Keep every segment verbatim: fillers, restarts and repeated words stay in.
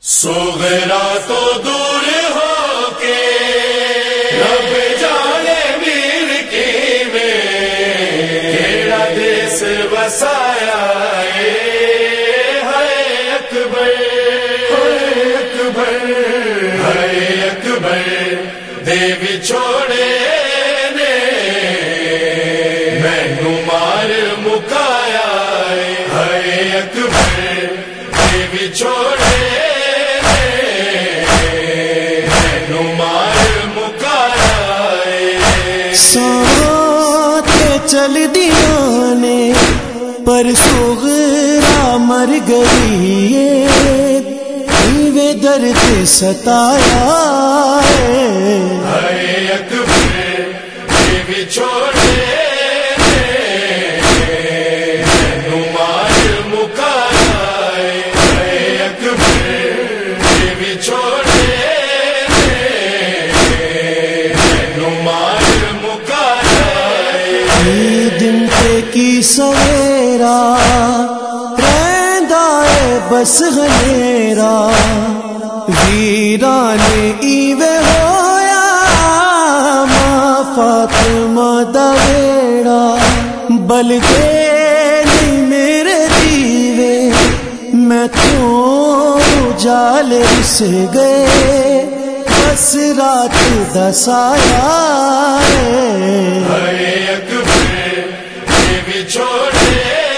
صغرا تو دور ہو کے رب جانے میر کی میں کیڑا دیس وسایا ہے اکبر ہے اکبر ہے اکبر دیوی چھوڑے نے مینو مار مکایا ہے اکبر دیوی چھوڑے چل دیا نے پر صغرا مر گئی وے درد ستایا ہے اکبر دیوی چھوڑے مینو مار مکایا ہے اکبر دیوی چھوڑے مینو مار دن تے کی سویرا رہندا ہے بس غلیرا ویران ایوے ہویا ماں فاطمہ دا ویڑا بل گئے نہیں میرے دیوے میں تو جال رس گئے بس رات دا سایہ ہے اکبر دیوی چھوڑے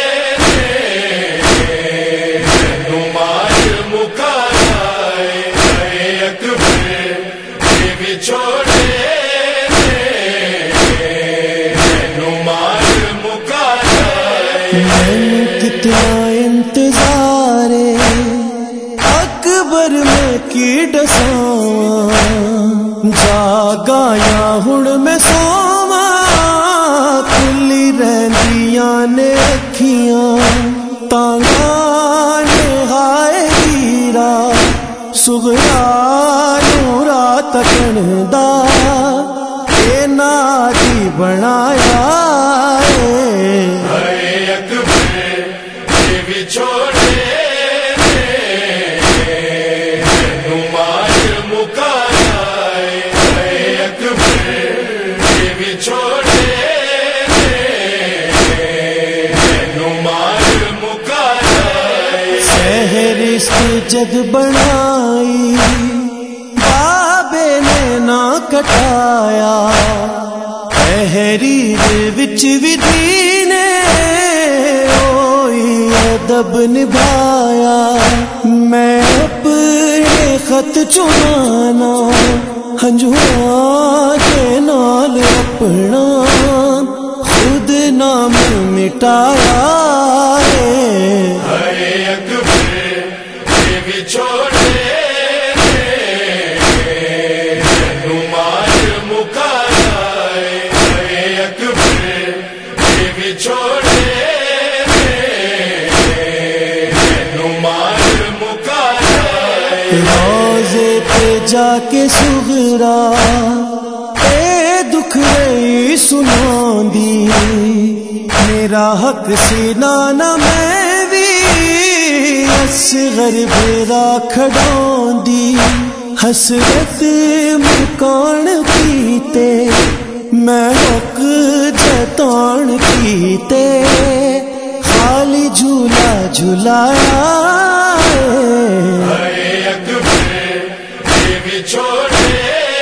مینو مار مکایا ہے اکبر دیوی چھوڑے مینو مار مکایا میں کتنا انتظار اکبر میں کی ڈساں جاگا یا ہن میں سوواں کھلی رہندیاں نے اکھیاں تانگاں نے ہائے ہیرا صغرا نوں رات تکن دا اے نادی بنایا ہے اکبر دیوی چھوڑے جگ بنائی بابے نے نہ کٹایا تحریر وچ وی دینے ہوئی ادب نبھایا میں اپنے خط چنانا ہنجواں کے نال اپنا خود نام مٹایا ہے اکبر دیوی چھوڑے مینو مار مکایا ہے اکبر دیوی چھوڑے مینو مار مکایا روزے پہ جا کے صغرا اے دکھ رہی سناندی میرا حق سی نانا میں اصغر بیرا کھڑاندی حسرت مکان کیتے میں حق جتان کیتے خالی جھولا جھلایا ہے اکبر دیوی چھوڑے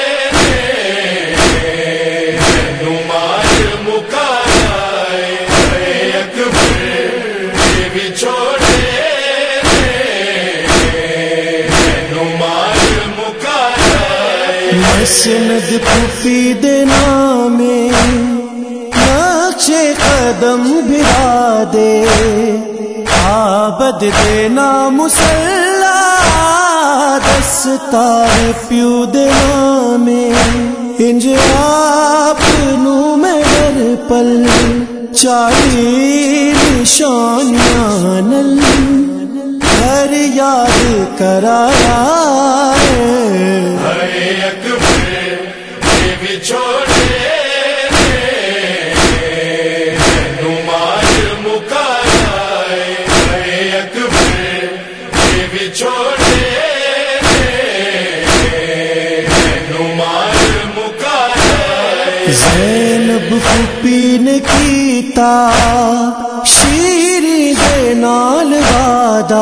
مینو مار مکایا ہے اکبر دیوی چھوڑے مسند پھوپھی دے نامے نقش قدم بھرا دے عابد دے نام مصلا دستار پیو دے نامے انج آپ نو میں ہر پل چاہی نشانیاں نل ہر یاد کرایا ہے اکبر دیوی چھوڑے مینو مار مکایا ہے اکبر دیوی چھوڑے زینب پھوپھی نے کیتا شیری دے نال وعدہ،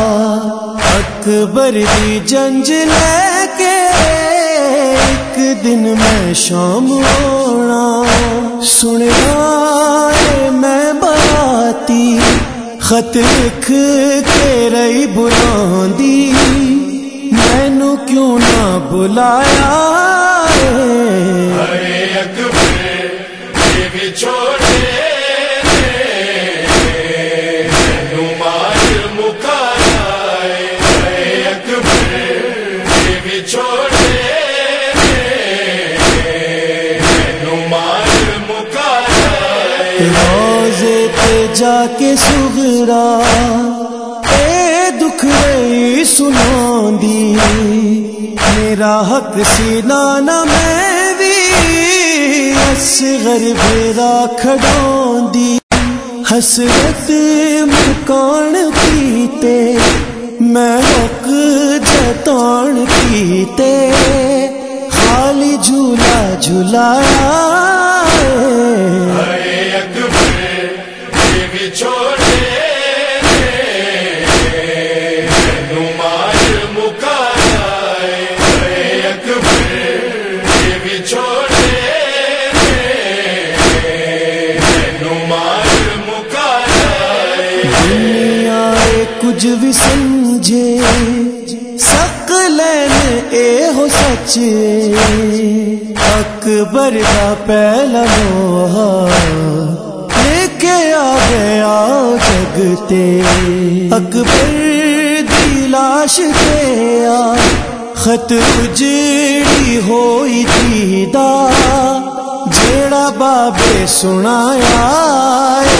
اکبر دی جنج لے کے ایک دن میں شام ہونا، سنیا اے میں باراتی خط لکھ کے رہی بلاندی، مینوں کیوں نہ بلایا ارے اکبر بیوی چھوڑے مینوں مار مکایا، ارے اکبر بیوی چھوڑے مینوں مار مکایا، روزے تے جا کے سغرا اے دکھ رہی سناندی، میرا حق سی نانا میں بھی اصغر بھیرا کھڑاندی، حسرت مکان کیتے میں حق جتان کیتے، خالی جھولا جھلایا ارے اکبر بیوی چھوڑے مینوں مار مکایا، ارے اکبر بیوی چھوڑے مینوں مار مکایا، دنیا اے کچھ بھی سمجھے سقلین اے ہو سچ، اکبر کا پہلا نوحہ لے کے آ گیا جگتے، اکبر دی لاش تے آ خط اجڑی ہوئی تھی دا، جیڑا بابے سنایا